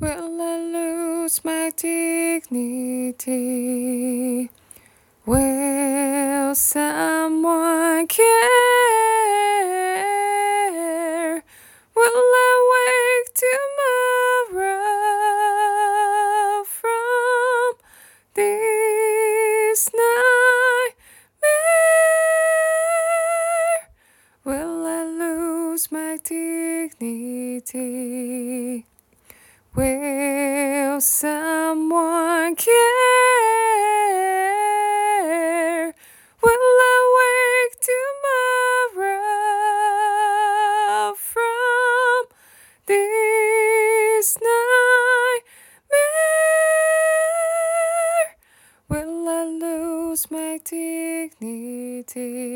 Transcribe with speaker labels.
Speaker 1: Will I lose my dignity? Will someone care? Will I wake tomorrow from this nightmare? Will I lose my dignity? Will someone care? Will I wake tomorrow from this nightmare? Will I lose my dignity?